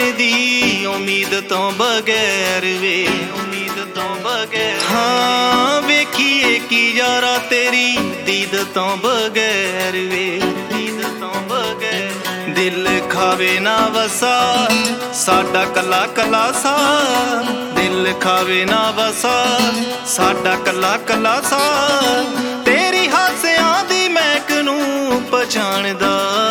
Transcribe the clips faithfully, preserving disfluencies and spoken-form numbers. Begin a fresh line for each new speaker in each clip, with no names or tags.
दी उम्मीद तो बगैर वे उम्मीद तो बगैर हाँ वेखिए की यारा तेरी दीद तो बगैर वे दीद तो बगैर दिल खावे ना वसा साडा कला कला सा दिल खावे ना वसा साडा कला कला सा तेरी हासियां दी महक नूं पछाणदा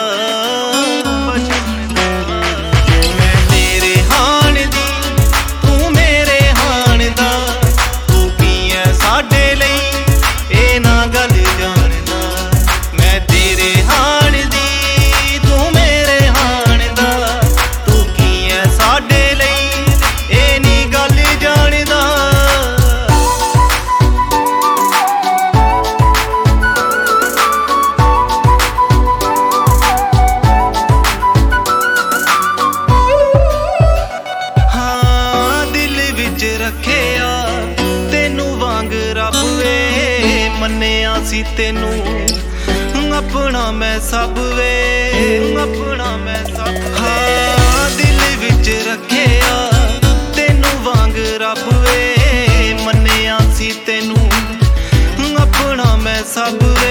सी तेनू अपना मैं सब वे अपना मैं सब हाँ दिल विच रखिया तेनू वांग रब वे मन्निया सी तेनू अपना मैं सब वे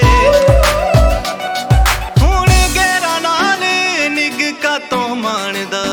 हुण गैरा नाल निग का तो मानदा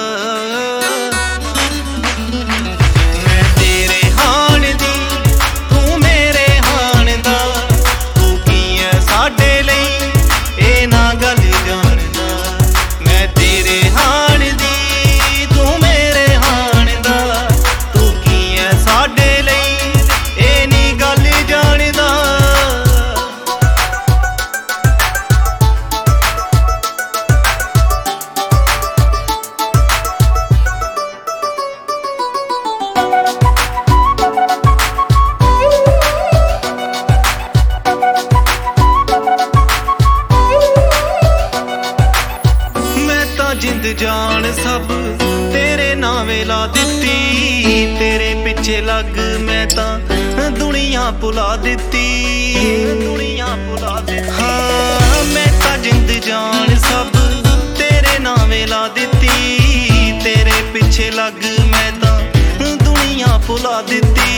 जिंद जान सब तेरे नावे ला दिती तेरे पिछे लग मैं तां दुनिया भुला दिती दुनिया भुला दिती हाँ मैं तां जिंद जान सब तेरे नावे ला दिती तेरे पिछे लग मैं तां दुनिया भुला दिती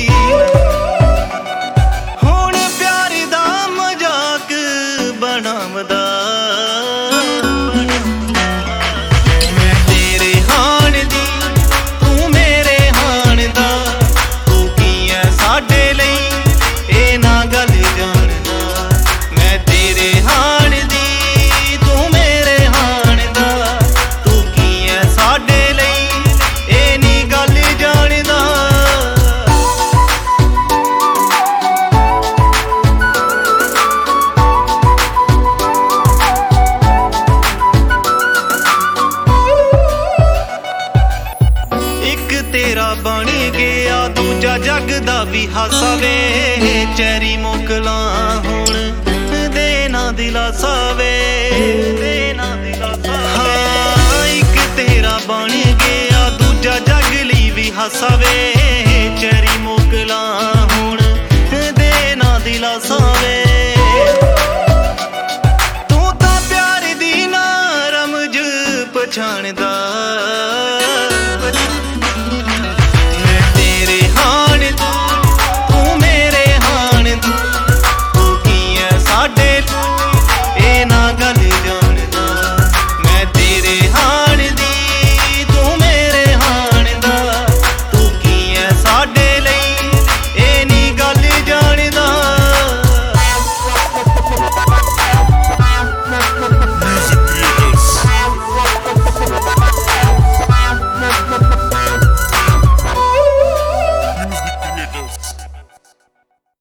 हुण प्यार दा मजाक बनावदा तेरा बन गया दूजा जग दा भी हासा वे चैरी मोकला हुण देना दिलासा वे देना दिलासा हाँ एक तेरा बन गया दूजा जग ली भी हासा वे चैरी